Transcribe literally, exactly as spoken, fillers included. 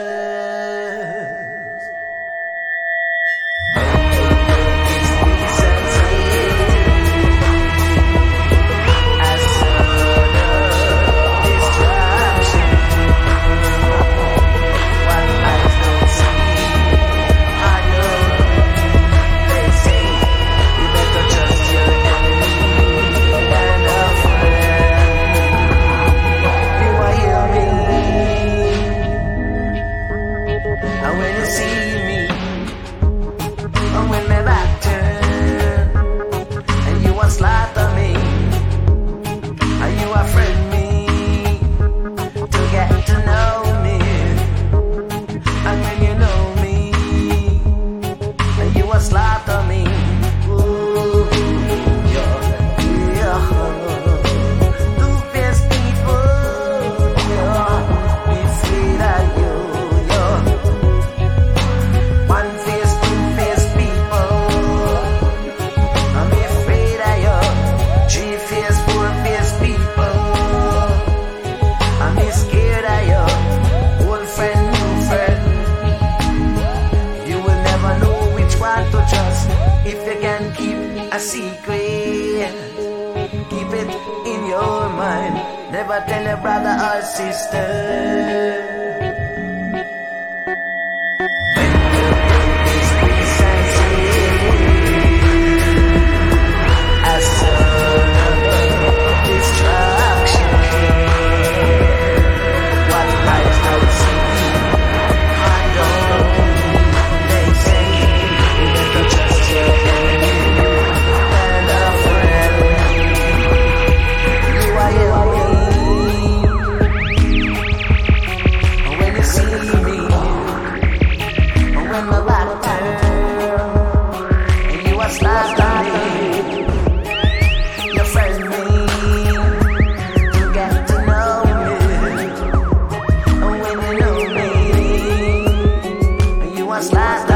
And when you see me, and when my back turn, and you a slaughter me, and you a friend me, to get to know me. And when you know me, and you a slaughter me, ooh, yeah, yeah. Two-faced people, yeah, be afraid of you. If you can keep a secret, keep it in your mind. Never tell your brother or sister. Last